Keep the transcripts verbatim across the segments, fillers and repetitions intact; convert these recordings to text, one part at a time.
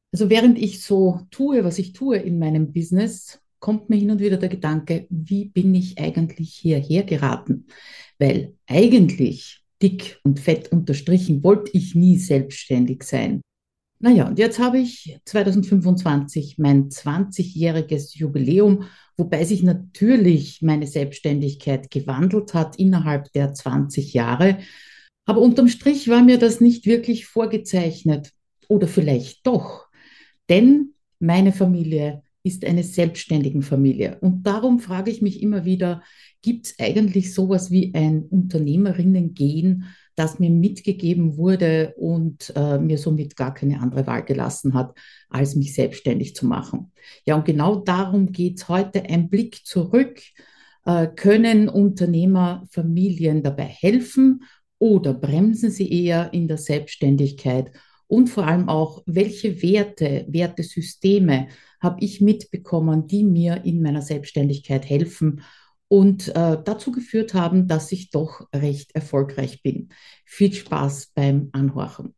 Also während ich so tue, was ich tue in meinem Business, kommt mir hin und wieder der Gedanke, wie bin ich eigentlich hierher geraten? Weil eigentlich dick und fett unterstrichen wollte ich nie selbstständig sein. Naja, und jetzt habe ich zwanzig fünfundzwanzig mein zwanzigjähriges Jubiläum, wobei sich natürlich meine Selbstständigkeit gewandelt hat innerhalb der zwanzig Jahre. Aber unterm Strich war mir das nicht wirklich vorgezeichnet. Oder vielleicht doch. Denn meine Familie ist eine selbstständige Familie. Und darum frage ich mich immer wieder, gibt es eigentlich sowas wie ein Unternehmerinnen-Gen, das mir mitgegeben wurde und äh, mir somit gar keine andere Wahl gelassen hat, als mich selbstständig zu machen? Ja, und genau darum geht es heute. Ein Blick zurück. Äh, können Unternehmer Familien dabei helfen oder bremsen sie eher in der Selbstständigkeit? Und vor allem auch, welche Werte, Wertesysteme habe ich mitbekommen, die mir in meiner Selbstständigkeit helfen und äh, dazu geführt haben, dass ich doch recht erfolgreich bin. Viel Spaß beim Anhorchen.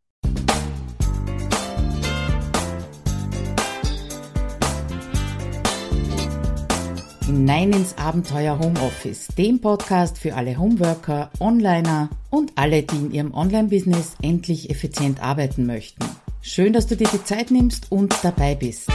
Hinein ins Abenteuer Homeoffice, dem Podcast für alle Homeworker, Onliner und alle, die in ihrem Online-Business endlich effizient arbeiten möchten. Schön, dass du dir die Zeit nimmst und dabei bist.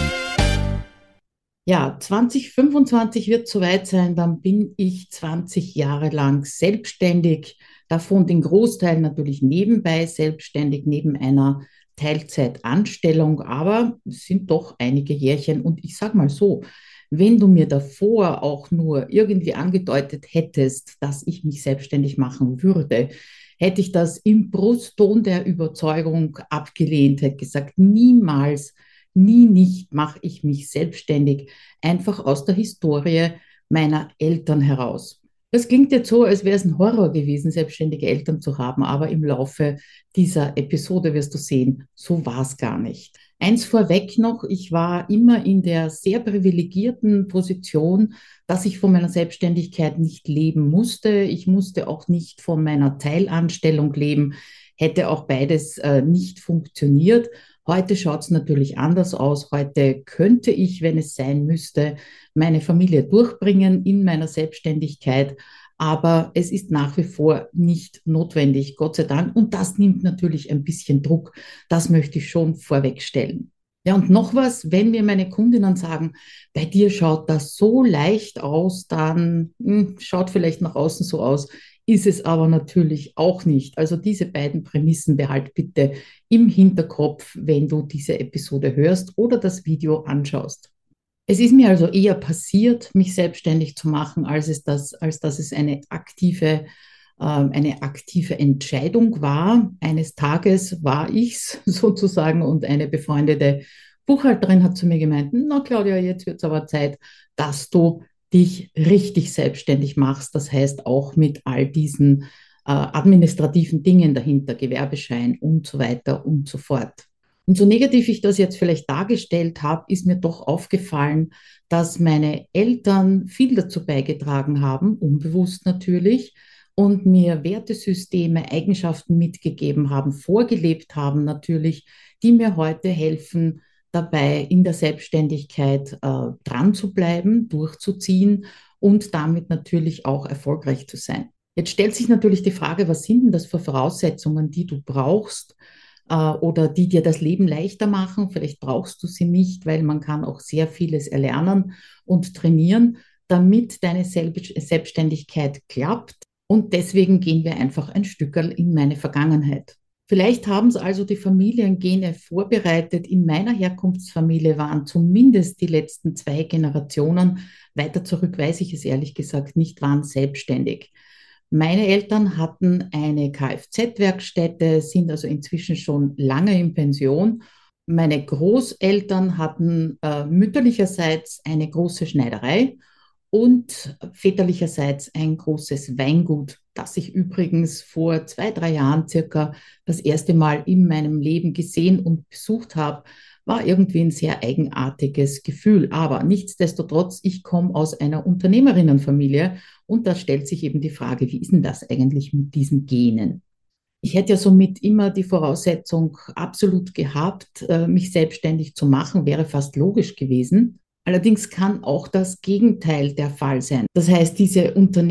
Ja, zwanzig fünfundzwanzig wird soweit sein, dann bin ich zwanzig Jahre lang selbstständig, davon den Großteil natürlich nebenbei selbstständig, neben einer Teilzeitanstellung, aber es sind doch einige Jährchen und ich sage mal so, wenn du mir davor auch nur irgendwie angedeutet hättest, dass ich mich selbstständig machen würde, hätte ich das im Brustton der Überzeugung abgelehnt, hätte gesagt, niemals, nie nicht mache ich mich selbstständig, einfach aus der Historie meiner Eltern heraus. Das klingt jetzt so, als wäre es ein Horror gewesen, selbstständige Eltern zu haben, aber im Laufe dieser Episode wirst du sehen, so war es gar nicht. Eins vorweg noch, ich war immer in der sehr privilegierten Position, dass ich von meiner Selbstständigkeit nicht leben musste. Ich musste auch nicht von meiner Teilanstellung leben, hätte auch beides äh, nicht funktioniert. Heute schaut es natürlich anders aus. Heute könnte ich, wenn es sein müsste, meine Familie durchbringen in meiner Selbstständigkeit. Aber es ist nach wie vor nicht notwendig, Gott sei Dank. Und das nimmt natürlich ein bisschen Druck. Das möchte ich schon vorwegstellen. Ja, und noch was, wenn mir meine Kundinnen sagen, bei dir schaut das so leicht aus, dann hm, schaut vielleicht nach außen so aus, ist es aber natürlich auch nicht. Also diese beiden Prämissen behalt bitte im Hinterkopf, wenn du diese Episode hörst oder das Video anschaust. Es ist mir also eher passiert, mich selbstständig zu machen, als es das, als dass es eine aktive, ähm, eine aktive Entscheidung war. Eines Tages war ich's sozusagen und eine befreundete Buchhalterin hat zu mir gemeint, na Claudia, jetzt wird es aber Zeit, dass du dich richtig selbstständig machst. Das heißt auch mit all diesen äh, administrativen Dingen dahinter, Gewerbeschein und so weiter und so fort. Und so negativ ich das jetzt vielleicht dargestellt habe, ist mir doch aufgefallen, dass meine Eltern viel dazu beigetragen haben, unbewusst natürlich, und mir Wertesysteme, Eigenschaften mitgegeben haben, vorgelebt haben natürlich, die mir heute helfen, dabei in der Selbstständigkeit äh, dran zu bleiben, durchzuziehen und damit natürlich auch erfolgreich zu sein. Jetzt stellt sich natürlich die Frage, was sind denn das für Voraussetzungen, die du brauchst, äh, oder die dir das Leben leichter machen. Vielleicht brauchst du sie nicht, weil man kann auch sehr vieles erlernen und trainieren, damit deine Selb Selbstständigkeit klappt. Und deswegen gehen wir einfach ein Stückerl in meine Vergangenheit. Vielleicht haben es also die Familiengene vorbereitet. In meiner Herkunftsfamilie waren zumindest die letzten zwei Generationen, weiter zurück weiß ich es ehrlich gesagt nicht, waren selbstständig. Meine Eltern hatten eine Kfz-Werkstätte, sind also inzwischen schon lange in Pension. Meine Großeltern hatten äh, mütterlicherseits eine große Schneiderei und väterlicherseits ein großes Weingut, das ich übrigens vor zwei, drei Jahren circa das erste Mal in meinem Leben gesehen und besucht habe, war irgendwie ein sehr eigenartiges Gefühl. Aber nichtsdestotrotz, ich komme aus einer Unternehmerinnenfamilie und da stellt sich eben die Frage, wie ist denn das eigentlich mit diesen Genen? Ich hätte ja somit immer die Voraussetzung absolut gehabt, äh, mich selbstständig zu machen, wäre fast logisch gewesen. Allerdings kann auch das Gegenteil der Fall sein. Das heißt, diese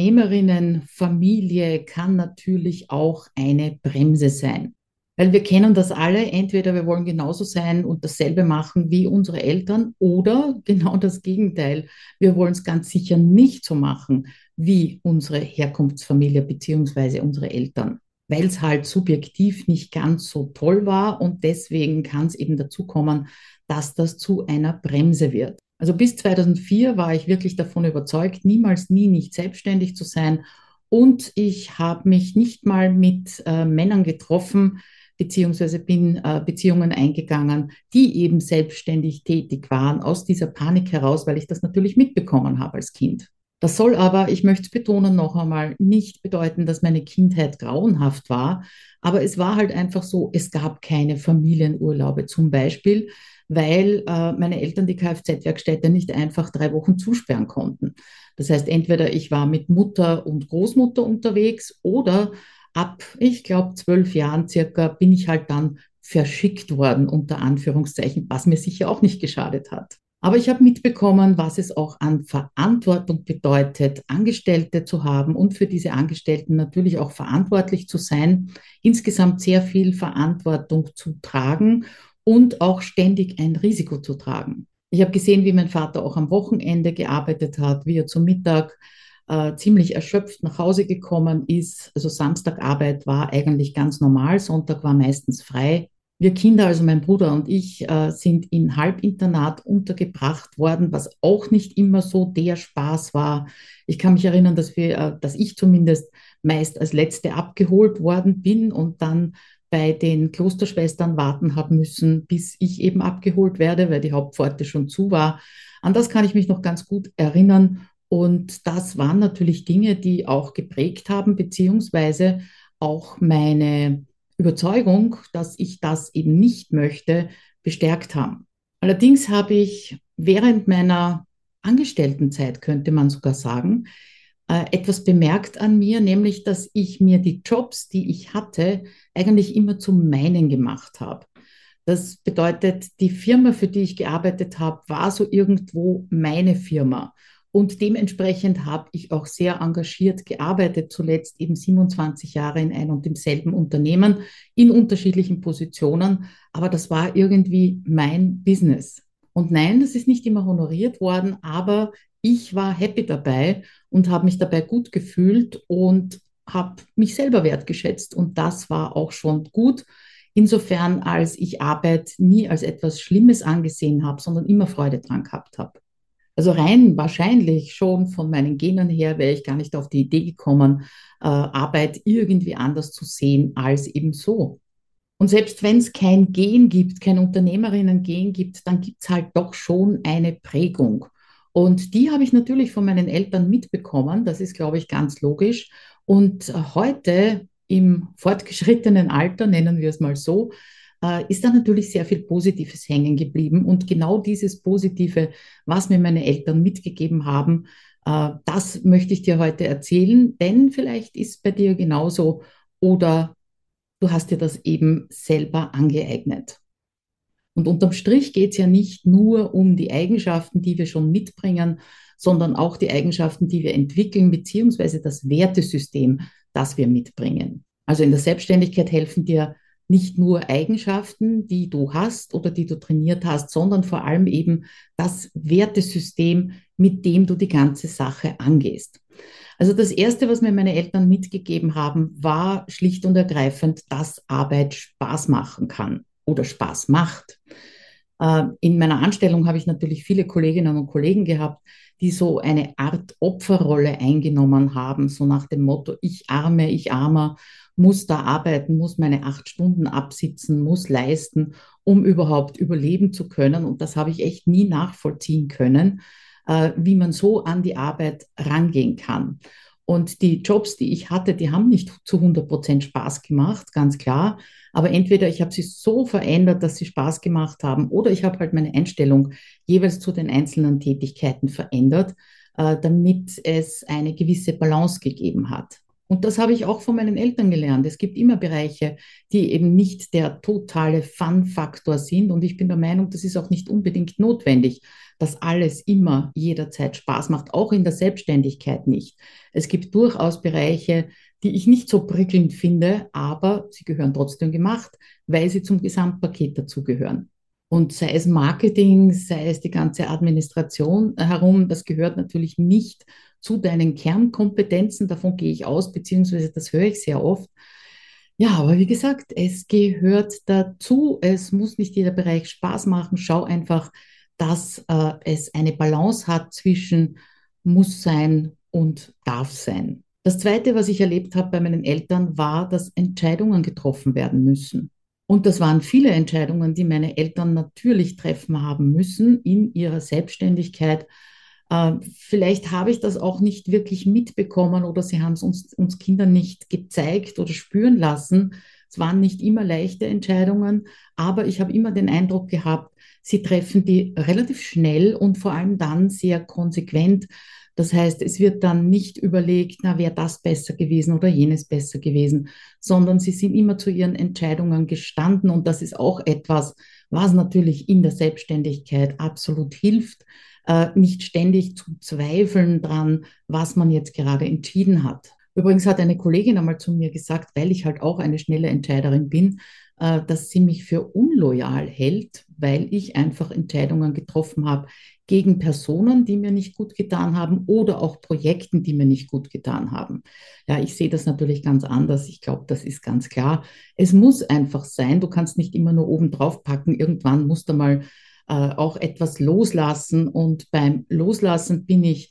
Unternehmerinnenfamilie kann natürlich auch eine Bremse sein. Weil wir kennen das alle, entweder wir wollen genauso sein und dasselbe machen wie unsere Eltern oder genau das Gegenteil. Wir wollen es ganz sicher nicht so machen wie unsere Herkunftsfamilie beziehungsweise unsere Eltern, weil es halt subjektiv nicht ganz so toll war und deswegen kann es eben dazu kommen, dass das zu einer Bremse wird. Also bis zweitausendvier war ich wirklich davon überzeugt, niemals, nie nicht selbstständig zu sein. Und ich habe mich nicht mal mit äh, Männern getroffen, beziehungsweise bin äh, Beziehungen eingegangen, die eben selbstständig tätig waren, aus dieser Panik heraus, weil ich das natürlich mitbekommen habe als Kind. Das soll aber, ich möchte es betonen noch einmal, nicht bedeuten, dass meine Kindheit grauenhaft war, aber es war halt einfach so, es gab keine Familienurlaube zum Beispiel, weil äh, meine Eltern die Kfz-Werkstätte nicht einfach drei Wochen zusperren konnten. Das heißt, entweder ich war mit Mutter und Großmutter unterwegs oder ab, ich glaube, zwölf Jahren circa bin ich halt dann verschickt worden, unter Anführungszeichen, was mir sicher auch nicht geschadet hat. Aber ich habe mitbekommen, was es auch an Verantwortung bedeutet, Angestellte zu haben und für diese Angestellten natürlich auch verantwortlich zu sein, insgesamt sehr viel Verantwortung zu tragen und auch ständig ein Risiko zu tragen. Ich habe gesehen, wie mein Vater auch am Wochenende gearbeitet hat, wie er zum Mittag äh, ziemlich erschöpft nach Hause gekommen ist. Also Samstagarbeit war eigentlich ganz normal, Sonntag war meistens frei. Wir Kinder, also mein Bruder und ich, äh, sind in Halbinternat untergebracht worden, was auch nicht immer so der Spaß war. Ich kann mich erinnern, dass wir, äh, dass ich zumindest meist als Letzte abgeholt worden bin und dann bei den Klosterschwestern warten haben müssen, bis ich eben abgeholt werde, weil die Hauptpforte schon zu war. An das kann ich mich noch ganz gut erinnern. Und das waren natürlich Dinge, die auch geprägt haben, beziehungsweise auch meine Überzeugung, dass ich das eben nicht möchte, bestärkt haben. Allerdings habe ich während meiner Angestelltenzeit, könnte man sogar sagen, äh, etwas bemerkt an mir, nämlich dass ich mir die Jobs, die ich hatte, eigentlich immer zu meinen gemacht habe. Das bedeutet, die Firma, für die ich gearbeitet habe, war so irgendwo meine Firma. Und dementsprechend habe ich auch sehr engagiert gearbeitet, zuletzt eben siebenundzwanzig Jahre in einem und demselben Unternehmen in unterschiedlichen Positionen. Aber das war irgendwie mein Business. Und nein, das ist nicht immer honoriert worden, aber ich war happy dabei und habe mich dabei gut gefühlt und habe mich selber wertgeschätzt. Und das war auch schon gut. Insofern, als ich Arbeit nie als etwas Schlimmes angesehen habe, sondern immer Freude dran gehabt habe. Also rein wahrscheinlich schon von meinen Genen her wäre ich gar nicht auf die Idee gekommen, äh, Arbeit irgendwie anders zu sehen als eben so. Und selbst wenn es kein Gen gibt, kein Unternehmerinnen-Gen gibt, dann gibt es halt doch schon eine Prägung. Und die habe ich natürlich von meinen Eltern mitbekommen. Das ist, glaube ich, ganz logisch. Und äh, heute im fortgeschrittenen Alter, nennen wir es mal so, äh, ist da natürlich sehr viel Positives hängen geblieben. Und genau dieses Positive, was mir meine Eltern mitgegeben haben, äh, das möchte ich dir heute erzählen. Denn vielleicht ist es bei dir genauso oder du hast dir das eben selber angeeignet. Und unterm Strich geht es ja nicht nur um die Eigenschaften, die wir schon mitbringen, sondern auch die Eigenschaften, die wir entwickeln, beziehungsweise das Wertesystem, das wir mitbringen. Also in der Selbstständigkeit helfen dir nicht nur Eigenschaften, die du hast oder die du trainiert hast, sondern vor allem eben das Wertesystem, mit dem du die ganze Sache angehst. Also das Erste, was mir meine Eltern mitgegeben haben, war schlicht und ergreifend, dass Arbeit Spaß machen kann oder Spaß macht. Äh, In meiner Anstellung habe ich natürlich viele Kolleginnen und Kollegen gehabt, die so eine Art Opferrolle eingenommen haben, so nach dem Motto, ich arme, ich armer, muss da arbeiten, muss meine acht Stunden absitzen, muss leisten, um überhaupt überleben zu können. Und das habe ich echt nie nachvollziehen können, äh, wie man so an die Arbeit rangehen kann. Und die Jobs, die ich hatte, die haben nicht zu hundert Prozent Spaß gemacht, ganz klar. Aber entweder ich habe sie so verändert, dass sie Spaß gemacht haben, oder ich habe halt meine Einstellung jeweils zu den einzelnen Tätigkeiten verändert, äh, damit es eine gewisse Balance gegeben hat. Und das habe ich auch von meinen Eltern gelernt. Es gibt immer Bereiche, die eben nicht der totale Fun-Faktor sind. Und ich bin der Meinung, das ist auch nicht unbedingt notwendig, dass alles immer jederzeit Spaß macht, auch in der Selbstständigkeit nicht. Es gibt durchaus Bereiche, die ich nicht so prickelnd finde, aber sie gehören trotzdem gemacht, weil sie zum Gesamtpaket dazugehören. Und sei es Marketing, sei es die ganze Administration herum, das gehört natürlich nicht zu deinen Kernkompetenzen. Davon gehe ich aus, beziehungsweise das höre ich sehr oft. Ja, aber wie gesagt, es gehört dazu. Es muss nicht jeder Bereich Spaß machen. Schau einfach, dass äh, es eine Balance hat zwischen muss sein und darf sein. Das Zweite, was ich erlebt habe bei meinen Eltern, war, dass Entscheidungen getroffen werden müssen. Und das waren viele Entscheidungen, die meine Eltern natürlich treffen haben müssen in ihrer Selbstständigkeit. Äh, vielleicht habe ich das auch nicht wirklich mitbekommen oder sie haben es uns, uns Kindern nicht gezeigt oder spüren lassen. Es waren nicht immer leichte Entscheidungen, aber ich habe immer den Eindruck gehabt, sie treffen die relativ schnell und vor allem dann sehr konsequent. Das heißt, es wird dann nicht überlegt, na, wäre das besser gewesen oder jenes besser gewesen, sondern sie sind immer zu ihren Entscheidungen gestanden. Und das ist auch etwas, was natürlich in der Selbstständigkeit absolut hilft, äh, nicht ständig zu zweifeln dran, was man jetzt gerade entschieden hat. Übrigens hat eine Kollegin einmal zu mir gesagt, weil ich halt auch eine schnelle Entscheiderin bin, äh, dass sie mich für unloyal hält, weil ich einfach Entscheidungen getroffen habe gegen Personen, die mir nicht gut getan haben oder auch Projekten, die mir nicht gut getan haben. Ja, ich sehe das natürlich ganz anders. Ich glaube, das ist ganz klar. Es muss einfach sein. Du kannst nicht immer nur oben drauf packen. Irgendwann musst du mal äh, auch etwas loslassen. Und beim Loslassen bin ich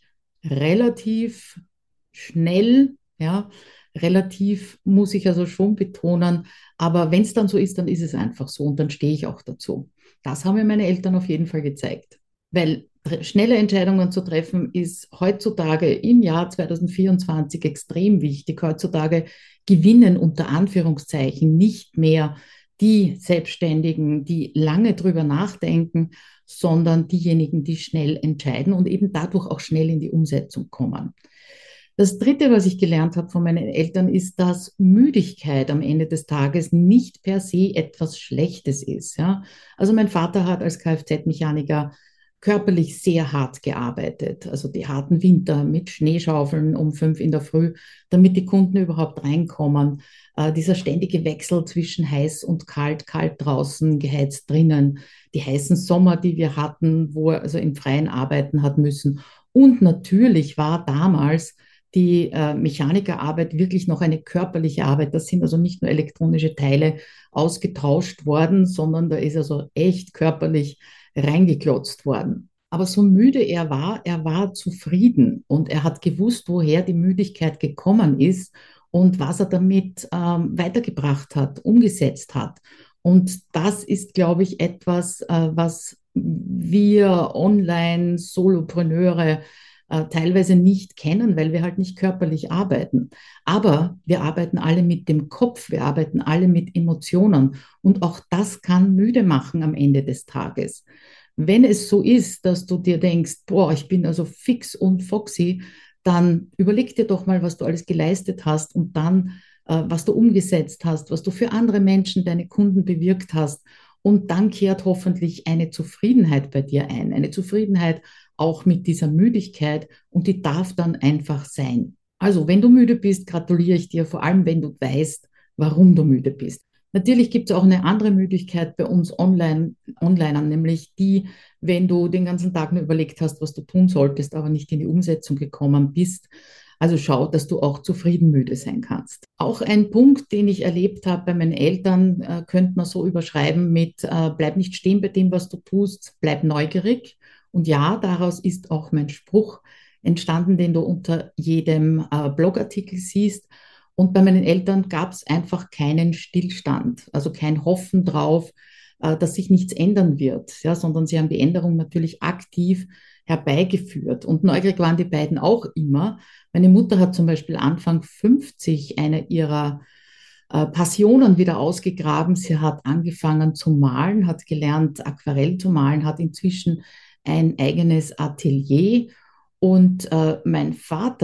relativ schnell, ja, relativ muss ich also schon betonen. Aber wenn es dann so ist, dann ist es einfach so und dann stehe ich auch dazu. Das haben mir meine Eltern auf jeden Fall gezeigt. Weil schnelle Entscheidungen zu treffen ist heutzutage im Jahr zwanzig vierundzwanzig extrem wichtig. Heutzutage gewinnen unter Anführungszeichen nicht mehr die Selbstständigen, die lange drüber nachdenken, sondern diejenigen, die schnell entscheiden und eben dadurch auch schnell in die Umsetzung kommen. Das Dritte, was ich gelernt habe von meinen Eltern, ist, dass Müdigkeit am Ende des Tages nicht per se etwas Schlechtes ist. Ja? Also mein Vater hat als Kfz-Mechaniker körperlich sehr hart gearbeitet. Also die harten Winter mit Schneeschaufeln um fünf in der Früh, damit die Kunden überhaupt reinkommen. Äh, dieser ständige Wechsel zwischen heiß und kalt, kalt draußen, geheizt drinnen. Die heißen Sommer, die wir hatten, wo er also im Freien arbeiten hat müssen. Und natürlich war damals die äh, Mechanikerarbeit wirklich noch eine körperliche Arbeit. Das sind also nicht nur elektronische Teile ausgetauscht worden, sondern da ist also echt körperlich reingeklotzt worden. Aber so müde er war, er war zufrieden und er hat gewusst, woher die Müdigkeit gekommen ist und was er damit ähm, weitergebracht hat, umgesetzt hat. Und das ist, glaube ich, etwas, äh, was wir Online-Solopreneure äh, teilweise nicht kennen, weil wir halt nicht körperlich arbeiten. Aber wir arbeiten alle mit dem Kopf, wir arbeiten alle mit Emotionen und auch das kann müde machen am Ende des Tages. Wenn es so ist, dass du dir denkst, boah, ich bin also fix und foxy, dann überleg dir doch mal, was du alles geleistet hast und dann, äh, was du umgesetzt hast, was du für andere Menschen, deine Kunden bewirkt hast. Und dann kehrt hoffentlich eine Zufriedenheit bei dir ein, eine Zufriedenheit auch mit dieser Müdigkeit und die darf dann einfach sein. Also, wenn du müde bist, gratuliere ich dir, vor allem wenn du weißt, warum du müde bist. Natürlich gibt es auch eine andere Müdigkeit bei uns Online, Onlinern, nämlich die, wenn du den ganzen Tag nur überlegt hast, was du tun solltest, aber nicht in die Umsetzung gekommen bist. Also schau, dass du auch zufrieden müde sein kannst. Auch ein Punkt, den ich erlebt habe bei meinen Eltern, äh, könnte man so überschreiben mit, äh, bleib nicht stehen bei dem, was du tust, bleib neugierig. Und ja, daraus ist auch mein Spruch entstanden, den du unter jedem äh, Blogartikel siehst. Und bei meinen Eltern gab es einfach keinen Stillstand, also kein Hoffen drauf, äh, dass sich nichts ändern wird, ja, sondern sie haben die Änderung natürlich aktiv herbeigeführt. Und neugierig waren die beiden auch immer. Meine Mutter hat zum Beispiel Anfang fünfzig eine ihrer äh, Passionen wieder ausgegraben. Sie hat angefangen zu malen, hat gelernt, Aquarell zu malen, hat inzwischen ein eigenes Atelier. Und äh, mein Vater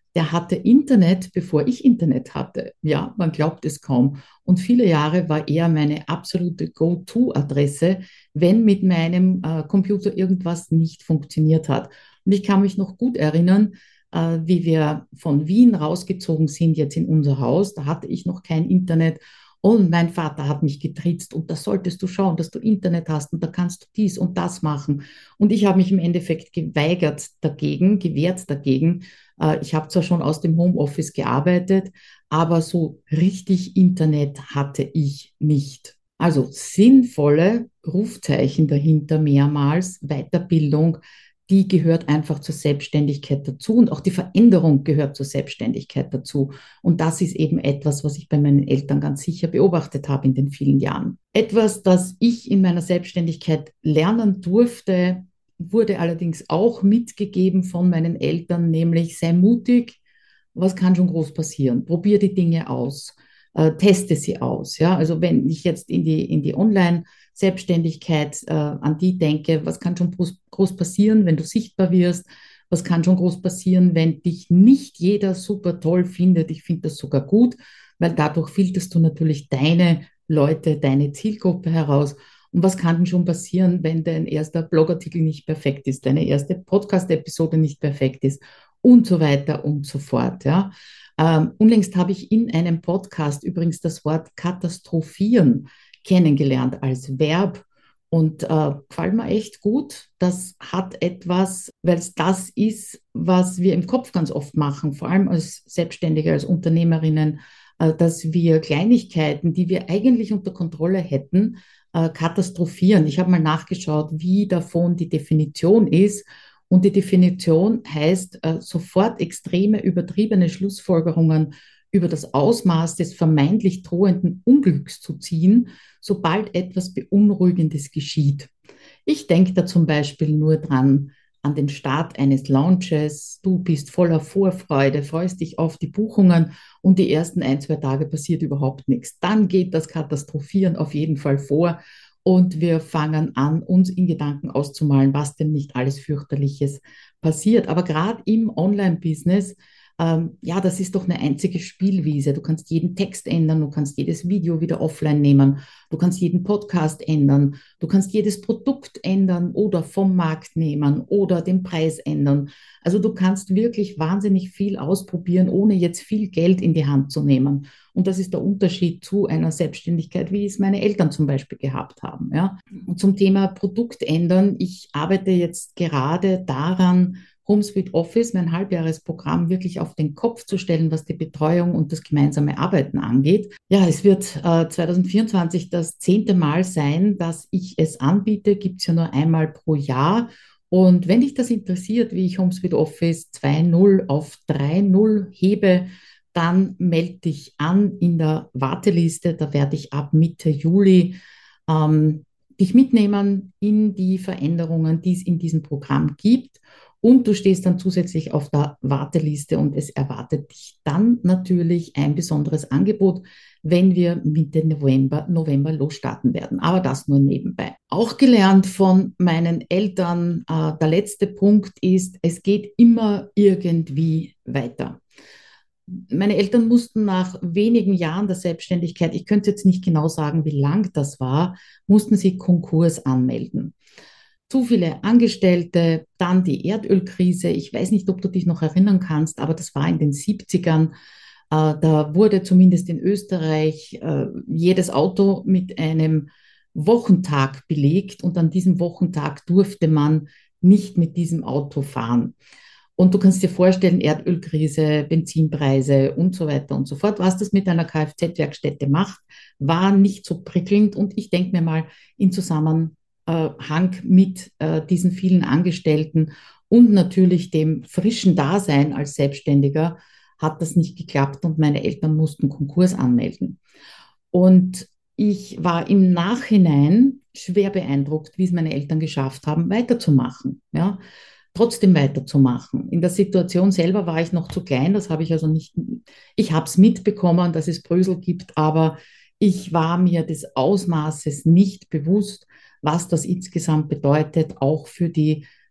der hatte Internet, bevor ich Internet hatte. Ja, man glaubt es kaum. Und viele Jahre war er meine absolute Go-To-Adresse, wenn mit meinem äh, Computer irgendwas nicht funktioniert hat. Und ich kann mich noch gut erinnern, äh, wie wir von Wien rausgezogen sind, jetzt in unser Haus. Da hatte ich noch kein Internet. Und mein Vater hat mich getriezt und da solltest du schauen, dass du Internet hast und da kannst du dies und das machen. Und ich habe mich im Endeffekt geweigert dagegen, gewehrt dagegen. Äh, ich habe zwar schon aus dem Homeoffice gearbeitet, aber so richtig Internet hatte ich nicht. Also sinnvolle Rufzeichen dahinter mehrmals, Weiterbildung, die gehört einfach zur Selbstständigkeit dazu und auch die Veränderung gehört zur Selbstständigkeit dazu. Und das ist eben etwas, was ich bei meinen Eltern ganz sicher beobachtet habe in den vielen Jahren. Etwas, das ich in meiner Selbstständigkeit lernen durfte, wurde allerdings auch mitgegeben von meinen Eltern, nämlich sei mutig, was kann schon groß passieren? Probier die Dinge aus, äh, teste sie aus. Ja? Also wenn ich jetzt in die, in die Online-Selbstständigkeit äh, an die denke, was kann schon groß, groß passieren, wenn du sichtbar wirst? Was kann schon groß passieren, wenn dich nicht jeder super toll findet? Ich finde das sogar gut, weil dadurch filterst du natürlich deine Leute, deine Zielgruppe heraus. Und was kann denn schon passieren, wenn dein erster Blogartikel nicht perfekt ist, deine erste Podcast-Episode nicht perfekt ist und so weiter und so fort. Ja. Ähm, unlängst habe ich in einem Podcast übrigens das Wort katastrophieren kennengelernt als Verb und äh, gefällt mir echt gut. Das hat etwas, weil es das ist, was wir im Kopf ganz oft machen, vor allem als Selbstständige, als Unternehmerinnen, äh, dass wir Kleinigkeiten, die wir eigentlich unter Kontrolle hätten, äh, katastrophieren. Ich habe mal nachgeschaut, wie davon die Definition ist. Und die Definition heißt, äh, sofort extreme, übertriebene Schlussfolgerungen über das Ausmaß des vermeintlich drohenden Unglücks zu ziehen, sobald etwas Beunruhigendes geschieht. Ich denke da zum Beispiel nur dran, an den Start eines Launches. Du bist voller Vorfreude, freust dich auf die Buchungen und die ersten ein, zwei Tage passiert überhaupt nichts. Dann geht das Katastrophieren auf jeden Fall vor und wir fangen an, uns in Gedanken auszumalen, was denn nicht alles fürchterliches passiert. Aber gerade im Online-Business, ähm, ja, das ist doch eine einzige Spielwiese. Du kannst jeden Text ändern, du kannst jedes Video wieder offline nehmen, du kannst jeden Podcast ändern, du kannst jedes Produkt ändern oder vom Markt nehmen oder den Preis ändern. Also du kannst wirklich wahnsinnig viel ausprobieren, ohne jetzt viel Geld in die Hand zu nehmen. Und das ist der Unterschied zu einer Selbstständigkeit, wie es meine Eltern zum Beispiel gehabt haben. Ja. Und zum Thema Produkt ändern, ich arbeite jetzt gerade daran, HomeSuite Office, mein Halbjahresprogramm, wirklich auf den Kopf zu stellen, was die Betreuung und das gemeinsame Arbeiten angeht. Ja, es wird äh, zwanzig vierundzwanzig das zehnte Mal sein, dass ich es anbiete. Gibt es ja nur einmal pro Jahr. Und wenn dich das interessiert, wie ich HomeSuite Office zwei Punkt null auf drei Punkt null hebe, dann melde dich an in der Warteliste. Da werde ich ab Mitte Juli ähm, dich mitnehmen in die Veränderungen, die es in diesem Programm gibt. Und du stehst dann zusätzlich auf der Warteliste und es erwartet dich dann natürlich ein besonderes Angebot, wenn wir Mitte November, November losstarten werden. Aber das nur nebenbei. Auch gelernt von meinen Eltern, äh, der letzte Punkt ist, es geht immer irgendwie weiter. Meine Eltern mussten nach wenigen Jahren der Selbstständigkeit, ich könnte jetzt nicht genau sagen, wie lang das war, mussten sie Konkurs anmelden. Zu viele Angestellte, dann die Erdölkrise. Ich weiß nicht, ob du dich noch erinnern kannst, aber das war in den siebzigern. Äh, da wurde zumindest in Österreich äh, jedes Auto mit einem Wochentag belegt und an diesem Wochentag durfte man nicht mit diesem Auto fahren. Und du kannst dir vorstellen, Erdölkrise, Benzinpreise und so weiter und so fort. Was das mit einer Kfz-Werkstätte macht, war nicht so prickelnd. Und ich denke mir mal, in Zusammenhang mit äh, diesen vielen Angestellten und natürlich dem frischen Dasein als Selbstständiger hat das nicht geklappt und meine Eltern mussten Konkurs anmelden. Und ich war im Nachhinein schwer beeindruckt, wie es meine Eltern geschafft haben, weiterzumachen. Ja, trotzdem weiterzumachen. In der Situation selber war ich noch zu klein, das habe ich also nicht, ich habe es mitbekommen, dass es Brösel gibt, aber ich war mir des Ausmaßes nicht bewusst, was das insgesamt bedeutet, auch für die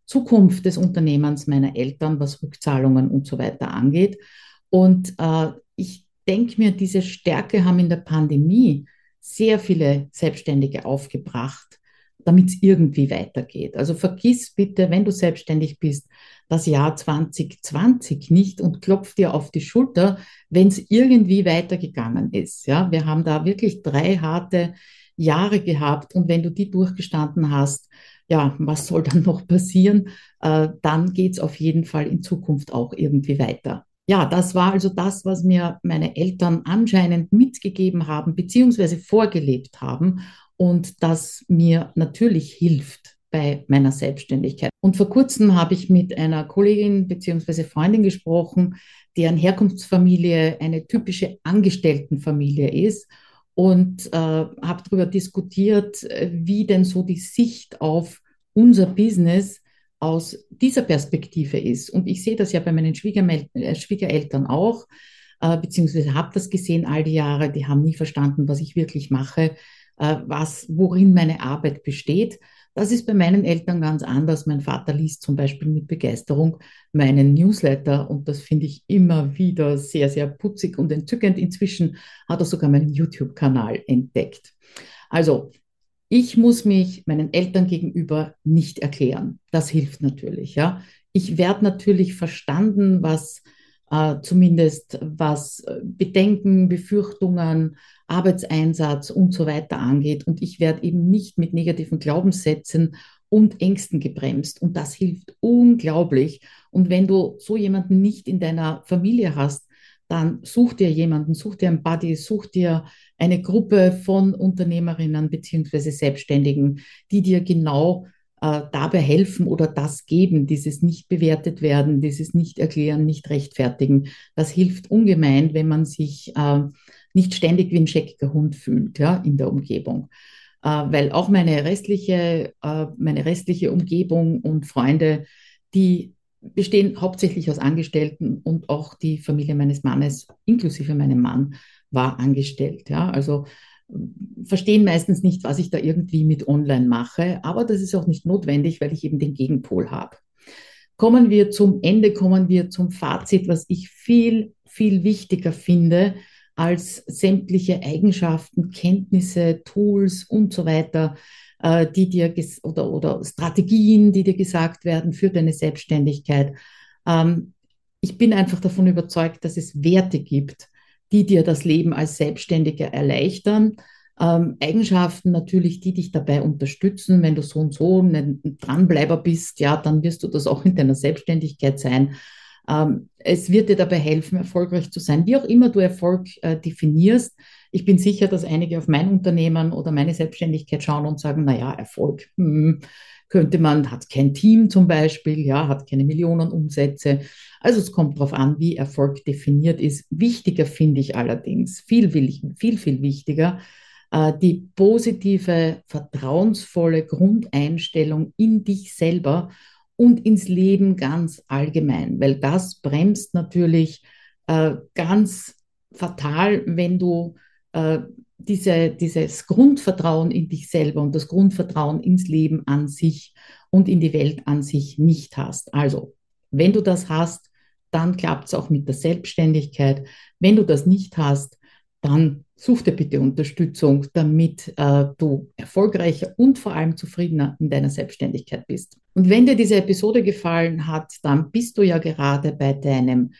Zukunft des Unternehmens meiner Eltern, was Rückzahlungen und so weiter angeht. Und äh, ich denke mir, diese Stärke haben in der Pandemie sehr viele Selbstständige aufgebracht, damit es irgendwie weitergeht. Also vergiss bitte, wenn du selbstständig bist, das Jahr zwanzig zwanzig nicht und klopf dir auf die Schulter, wenn es irgendwie weitergegangen ist. Ja, wir haben da wirklich drei harte Jahre gehabt und wenn du die durchgestanden hast, ja, was soll dann noch passieren? Äh, dann geht es auf jeden Fall in Zukunft auch irgendwie weiter. Ja, das war also das, was mir meine Eltern anscheinend mitgegeben haben, beziehungsweise vorgelebt haben und das mir natürlich hilft bei meiner Selbstständigkeit. Und vor kurzem habe ich mit einer Kollegin beziehungsweise Freundin gesprochen, deren Herkunftsfamilie eine typische Angestelltenfamilie ist und äh, habe darüber diskutiert, äh, wie denn so die Sicht auf unser Business aus dieser Perspektive ist. Und ich sehe das ja bei meinen Schwiegermel äh, Schwiegereltern auch, äh, beziehungsweise habe das gesehen all die Jahre. Die haben nie verstanden, was ich wirklich mache, äh, was, worin meine Arbeit besteht. Das ist bei meinen Eltern ganz anders. Mein Vater liest zum Beispiel mit Begeisterung meinen Newsletter und das finde ich immer wieder sehr, sehr putzig und entzückend. Inzwischen hat er sogar meinen YouTube-Kanal entdeckt. Also ich muss mich meinen Eltern gegenüber nicht erklären. Das hilft natürlich, ja. Ich werde natürlich verstanden, was äh, zumindest was Bedenken, Befürchtungen, Arbeitseinsatz und so weiter angeht. Und ich werde eben nicht mit negativen Glaubenssätzen und Ängsten gebremst. Und das hilft unglaublich. Und wenn du so jemanden nicht in deiner Familie hast, dann such dir jemanden, such dir einen Buddy, such dir eine Gruppe von Unternehmerinnen beziehungsweise Selbstständigen, die dir genau äh, dabei helfen oder das geben, dieses nicht bewertet werden, dieses nicht erklären, nicht rechtfertigen. Das hilft ungemein, wenn man sich äh, nicht ständig wie ein scheckiger Hund fühlt, ja, in der Umgebung. Äh, weil auch meine restliche, äh, meine restliche Umgebung und Freunde, die bestehen hauptsächlich aus Angestellten und auch die Familie meines Mannes, inklusive meinem Mann, war angestellt. Ja, also verstehen meistens nicht, was ich da irgendwie mit online mache, aber das ist auch nicht notwendig, weil ich eben den Gegenpol habe. Kommen wir zum Ende, kommen wir zum Fazit, was ich viel, viel wichtiger finde als sämtliche Eigenschaften, Kenntnisse, Tools und so weiter, äh, die dir oder, oder Strategien, die dir gesagt werden für deine Selbstständigkeit. Ähm, ich bin einfach davon überzeugt, dass es Werte gibt, die dir das Leben als Selbstständiger erleichtern. Ähm, Eigenschaften natürlich, die dich dabei unterstützen. Wenn du so und so ein Dranbleiber bist, ja, dann wirst du das auch in deiner Selbstständigkeit sein. Ähm, es wird dir dabei helfen, erfolgreich zu sein, wie auch immer du Erfolg äh, definierst. Ich bin sicher, dass einige auf mein Unternehmen oder meine Selbstständigkeit schauen und sagen, naja, Erfolg, hm, könnte man, hat kein Team zum Beispiel, ja, hat keine Millionen Umsätze. Also es kommt darauf an, wie Erfolg definiert ist. Wichtiger finde ich allerdings, viel, viel, viel wichtiger, äh, die positive, vertrauensvolle Grundeinstellung in dich selber und ins Leben ganz allgemein, weil das bremst natürlich äh, ganz fatal, wenn du äh, diese, dieses Grundvertrauen in dich selber und das Grundvertrauen ins Leben an sich und in die Welt an sich nicht hast. Also, wenn du das hast, dann klappt es auch mit der Selbstständigkeit. Wenn du das nicht hast, dann such dir bitte Unterstützung, damit äh, du erfolgreicher und vor allem zufriedener in deiner Selbstständigkeit bist. Und wenn dir diese Episode gefallen hat, dann bist du ja gerade bei deinem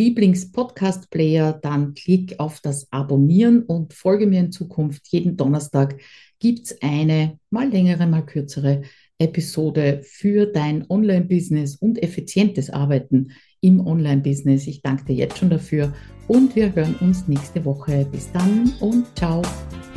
Lieblings-Podcast-Player, dann klick auf das Abonnieren und folge mir in Zukunft. Jeden Donnerstag gibt es eine mal längere, mal kürzere Episode für dein Online-Business und effizientes Arbeiten im Online-Business. Ich danke dir jetzt schon dafür und wir hören uns nächste Woche. Bis dann und ciao.